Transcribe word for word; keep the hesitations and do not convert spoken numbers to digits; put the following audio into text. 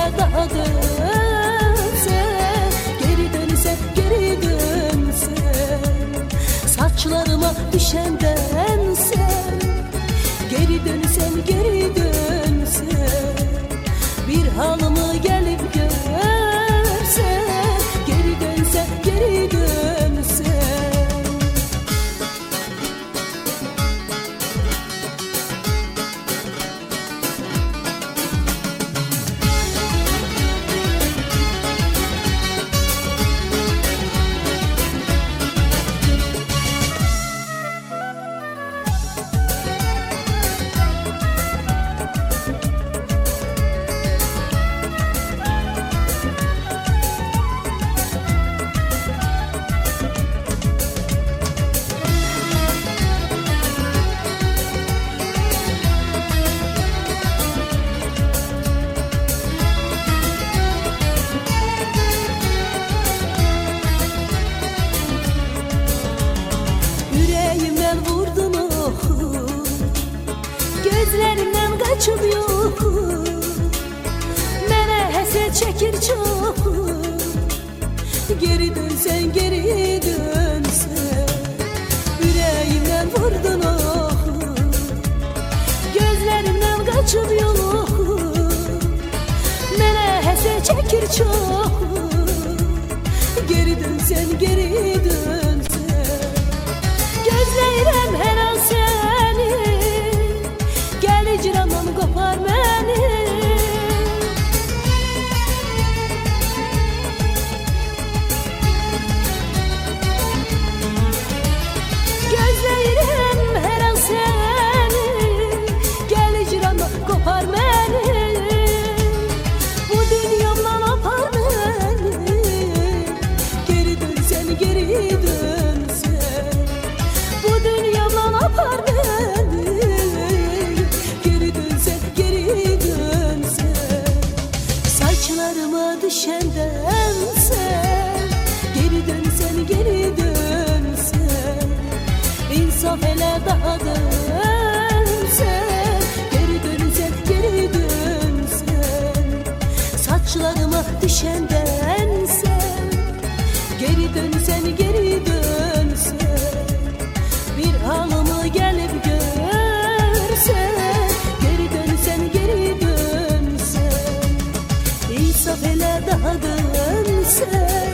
hele daha dönsen, geri dönsen, geri dönsen, saçlarıma düşenden sen, geri dönsen, geri dönsen, bir halımı gelip görsen, geri dönsen, geri dönsen. Gözlerimden kaçıp yok, mene heset çekir çok, geri dönsen, geri dönsen, yüreğimden vurdun oh. Gözlerimden kaçıp yok, mene heset çekir çok, geri dönsen, geri dönsen. Gözlerim her an seni, gel icramdan kopar beni. Gözlerim her an seni, gel icramdan kopar beni. Bu dünyamdan apar beni, geri dönsen, geri dönsen. Bu dünyamdan apar beni, saçlarıma düşenden sen, geri dönsen, geri dönsen, insaf hele daha dönsen, geri dönsen, geri dönsen, saçlarıma düşenden sen, geri dönsen, geri dönsen, bir halımı gelip görsen, geri dönsen, geri dönsen, İnsaf hele daha dönsen.